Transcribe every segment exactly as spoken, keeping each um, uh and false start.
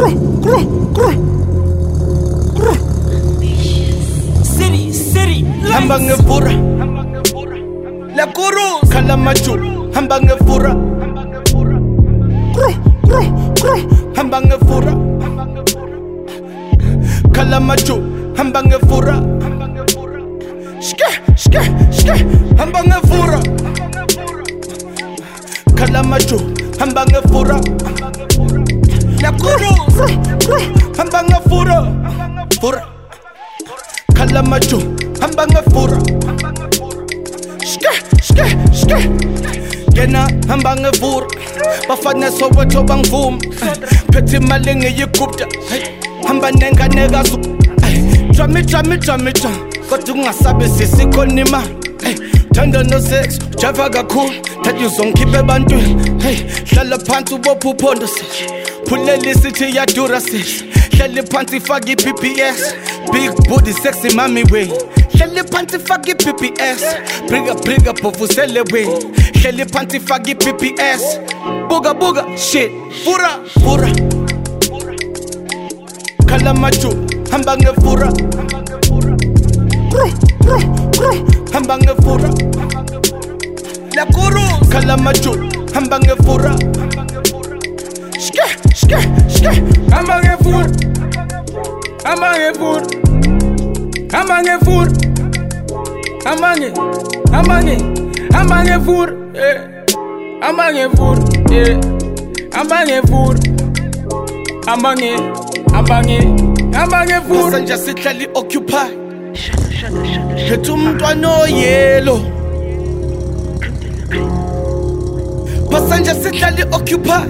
City, city, hamba ngefura La Cruz, Kalamaju, hamba ngefura hamba ngefura Kalamaju, hamba ngefura Shke, shke, shke, hamba ngefura Kalamaju, hamba ngefura La Cruz, hamba ngefura Fura Kalamaju, hamba ngefura Shke, shke, shke Gena, hamba ngefura Bafana Soweto bangvuma Phethe imali ngiyigubda Hamba nenga nega su Drama, drama, drama, drama Kodwa ungasabi sikhona imali Thanda no sex, java kakhulu Thathi uzongikhipha ebantwini Hlala phansi ubopha uphondo sis Phulela isithi yadura sis Hlala phansi faka i-B B S Big booty sexy mami way Hlala phansi faka i-B B S Briga briga bhovusele way Hlala phansi faka i-B B S Buga buga shit Fura fura Kalamaju hamba ngefura Hamba ngefura La Cruz Kalamaju hamba ngefura Shke shke shke Hamba ngefura Hamba ngefura Hamba ngefura Hamba nge Hamba nge Hamba ngefura eh Hamba ngefura eh Hamba ngefura Hamba nge Hamba nge Hamba ngefura Sanja sihlali occupy Phethe umntwana oyelo Pasanja sihlali occupy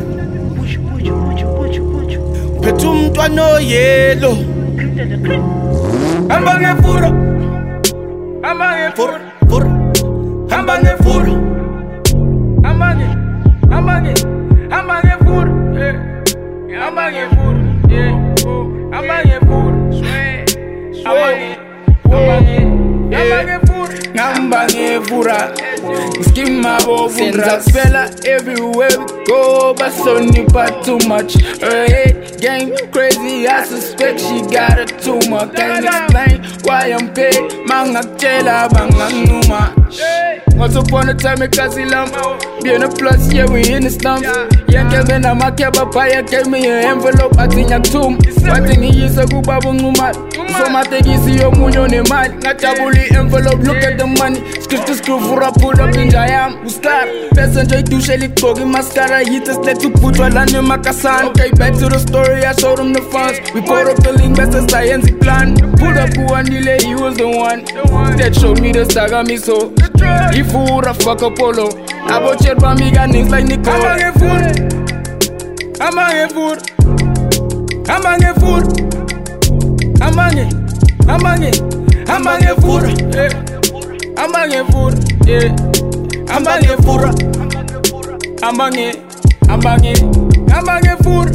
Phethe umntwana oyelo Hamba ngefura Hamba ngefura Fura Hamba ngefura Hamba nge Hamba nge Hamba ngefura eh Hamba ngefura eh Hamba ngefura Hamba nge Hamba nge Hamba ngefura Hamba ngefura Skimma bovura Spella everywhere we go But Sony but too much Her head game crazy I suspect she got a tumor Can't explain why I'm paid Mangakutshela banganginquma Once upon a time ikazilam Being a plus yeah we in the slums Yeah gave me na makeba paya Gave me an envelope athi ngiyakuthuma Wathi ngiyise kubaba unquma So matekisi yomunye onemali Ngajabula i-envelope look at the money Skrift to screw vura pull up inja yami Ustar Bese nje idushe ligqoka imascara Yithi silethe ukubhutshwa lana emakasana Okay back to the story I showed him the funds We poured up the link bese sayenza iplan Pulled up uwandile he was the one That showed me the sakamiso Ifura fuck Apollo Abo chat bami got niggas like Nicole Hamba ngefura Hamba ngefura Hamba ngefura Hamba nge Hamba nge Hamba ngefura Hamba ngefura Hamba ngefura Hamba nge Hamba nge Hamba ngefura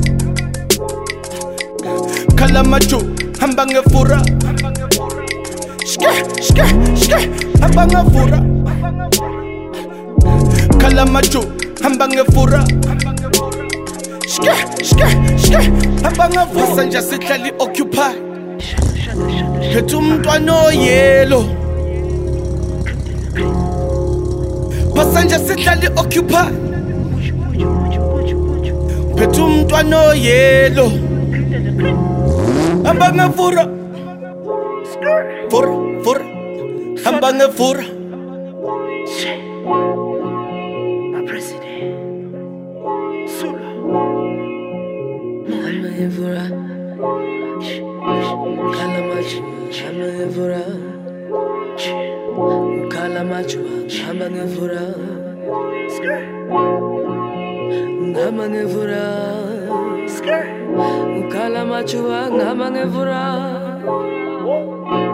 Kalamaju hamba ngefura Shke shke shke hamba ngefura Kalamaju hamba ngefura Shke shke shke hamba ngefura Sanja sihlali occupy Phethe umntwana oyelo Pasanja sihlali occupy Phethe umntwana oyelo Hamba ngefura Fura fura Hamba ngefura My president Sula Hamba ngefura Kalamaju Hamba ngefura Kalamaju Hamba ngefura Hamba ngefura Kalamaju Hamba ngefura